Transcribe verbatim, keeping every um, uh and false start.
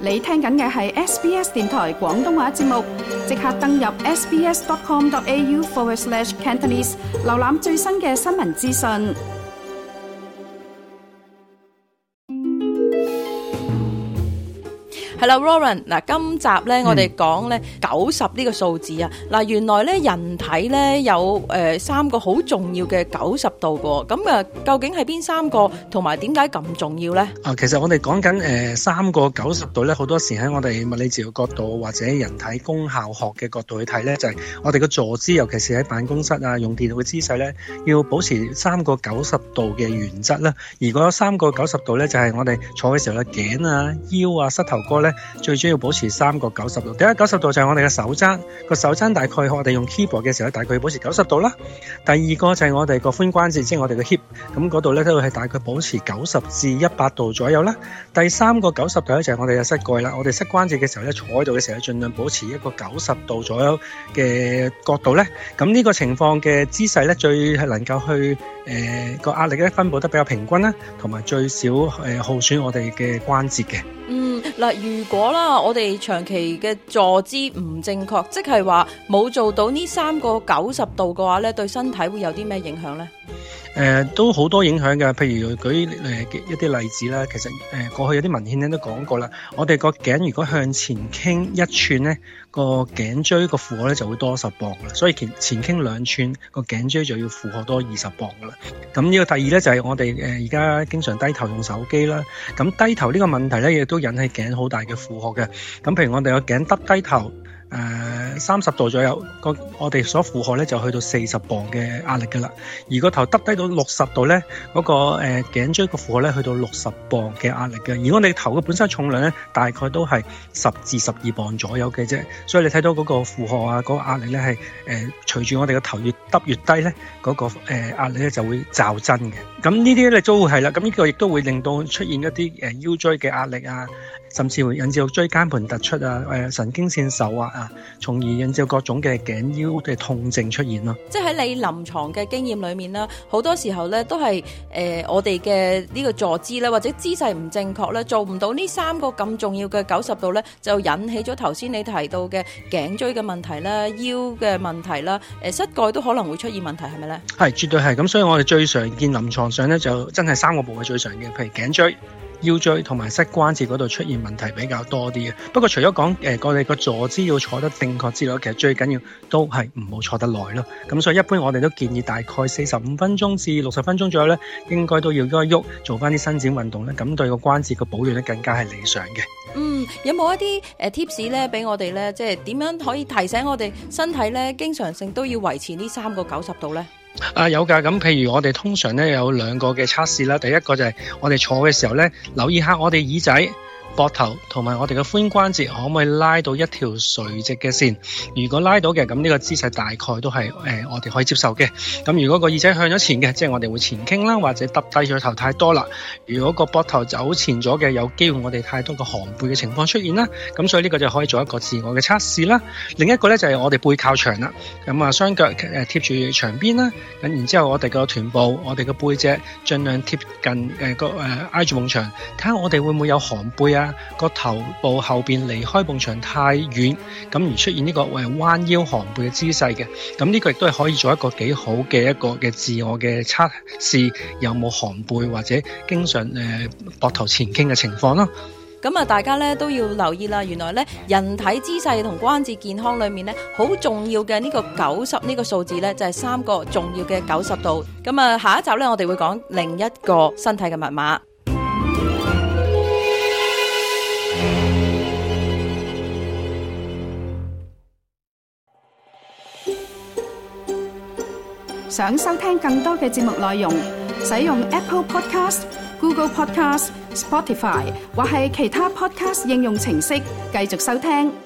你聽緊嘅係 S B S 電台廣東話節目，即刻登入 sbs.com.au forward slash Cantonese， 瀏覽最新嘅新聞資訊。 係啦 ，Lauren， 嗱，今集咧我哋講咧九十呢個數字啊，嗱，原來咧人體咧有誒三個好重要嘅九十度嘅，咁啊究竟係邊三個，同埋點解咁重要咧？ 啊，其實我哋講緊誒三個九十度咧，好多時喺我哋物理治療角度或者人體功效學嘅角度去睇咧，就係、是、我哋嘅坐姿，尤其是喺辦公室啊用電腦嘅姿勢咧，要保持三個九十度嘅原則啦。而嗰三個九十度咧，就係、是、我哋坐嘅時候咧，頸啊、腰啊、膝頭哥咧，最主要保持三個九十度。第一九十度就係我哋嘅手踭，個手踭大概我哋用 keyboard 嘅時候大概要保持九十度啦。第二個就係我哋個髖關節，即係我哋嘅 hip， 咁嗰度咧都會係大概保持九十至一百度左右啦。第三個九十度咧就係我哋嘅膝蓋啦。我哋膝關節嘅時候咧，坐喺度嘅時候盡量保持一個九十度左右嘅角度咧。咁呢個情況嘅姿勢咧，最係能夠去誒個壓力咧分佈得比較平均啦，同埋最少誒耗損我哋嘅關節嘅。 嗯，嗱，如果啦，我哋長期嘅坐姿唔正確，即係話冇做到呢三個九十度嘅話咧，對身體會有啲咩影響咧？ 誒、呃、都好多影響嘅，譬如舉誒、呃、一啲例子啦。其實誒、呃、過去有啲文獻咧都講過啦，我哋個頸如果向前傾一寸咧，個頸椎個負荷咧就會多十磅啦。所以前前傾兩寸，個頸椎就要負荷多二十磅噶啦。咁呢個第二咧就係、是、我哋誒而家經常低頭用手機啦。咁低頭呢個問題咧亦都引起頸好大嘅負荷嘅。咁譬如我哋個頸耷低頭。誒三十度左右，個我哋所負荷咧就去到四十磅嘅壓力㗎啦。而個頭耷低到六十度咧，嗰、那個誒、呃、頸椎個負荷咧去到六十磅嘅壓力嘅。而我哋頭嘅本身重量咧，大概都係十至十二磅左右嘅啫。所以你睇到嗰個負荷啊，嗰、那個壓力咧係誒隨住我哋個頭越耷越低咧，嗰、那個誒、呃、壓力咧就會驟增嘅。咁呢啲咧都會係啦。咁呢個亦都會令到出現一啲誒腰椎嘅壓力啊，甚至會引致到椎間盤突出啊、誒神經線受壓啊，從而引致各種嘅頸腰嘅痛症出現咯。 即係喺你臨床嘅經驗裏面啦，好多時候咧都係誒、呃、我哋嘅呢個坐姿咧，或者姿勢唔正確咧，做唔到呢三個咁重要嘅九十度咧，就引起咗頭先你提到嘅頸椎嘅問題啦、腰嘅問題啦、誒膝蓋都可能會出現問題，係咪咧？係， 絕對係。咁所以我哋最常見臨床上咧，就真係三個部位最常見，譬如頸椎、腰椎同埋膝關節嗰度出現問題比較多啲嘅。不過除咗講誒我哋個坐姿要坐得正確之外，其實最緊要都係唔好坐得耐咯。咁所以一般我哋都建議大概四十五分鐘至六十分鐘左右咧，應該都要應該喐做翻啲伸展運動咧，咁對個關節個保養咧更加係理想嘅。 嗯，有冇一啲誒 tips 咧俾我哋咧，即係點樣可以提醒我哋身體咧經常性都要維持呢三個九十度咧？ 啊有㗎，咁譬如我哋通常咧有兩個嘅測試啦，第一個就係我哋坐嘅時候咧，留意下我哋耳仔、膊頭同埋我哋嘅髖關節可唔可以拉到一條垂直嘅線？如果拉到嘅，咁呢個姿勢大概都係誒、呃、我哋可以接受嘅。咁如果個耳仔向咗前嘅，即係我哋會前傾啦，或者耷低咗頭太多啦。如果個膊頭走前咗嘅，有機會我哋太多個寒背嘅情況出現啦。咁所以呢個就可以做一個自我嘅測試啦。另一個咧就係、是、我哋背靠牆啦，咁啊雙腳誒貼住牆邊啦。咁然之後我哋個臀部、我哋個背脊盡量貼近誒個誒挨住埲牆，睇下我哋會唔會有寒背啊？個頭部後邊離開埲牆太遠，咁而出現呢個誒彎腰寒背嘅姿勢嘅，咁呢個亦都係可以做一個幾好嘅一個嘅自我嘅測試，有冇寒背或者經常誒膊頭前傾嘅情況咯。 咁啊，大家咧都要留意啦。原來咧人體姿勢同關節健康裏面咧，好重要嘅呢個九十呢個數字咧，就係三個重要嘅九十度。咁啊，下一集咧我哋會講另一個身體嘅密碼。 想收聽更多嘅節目內容，使用 Apple Podcast、Google Podcast、Spotify 或係其他 Podcast 應用程式繼續收聽。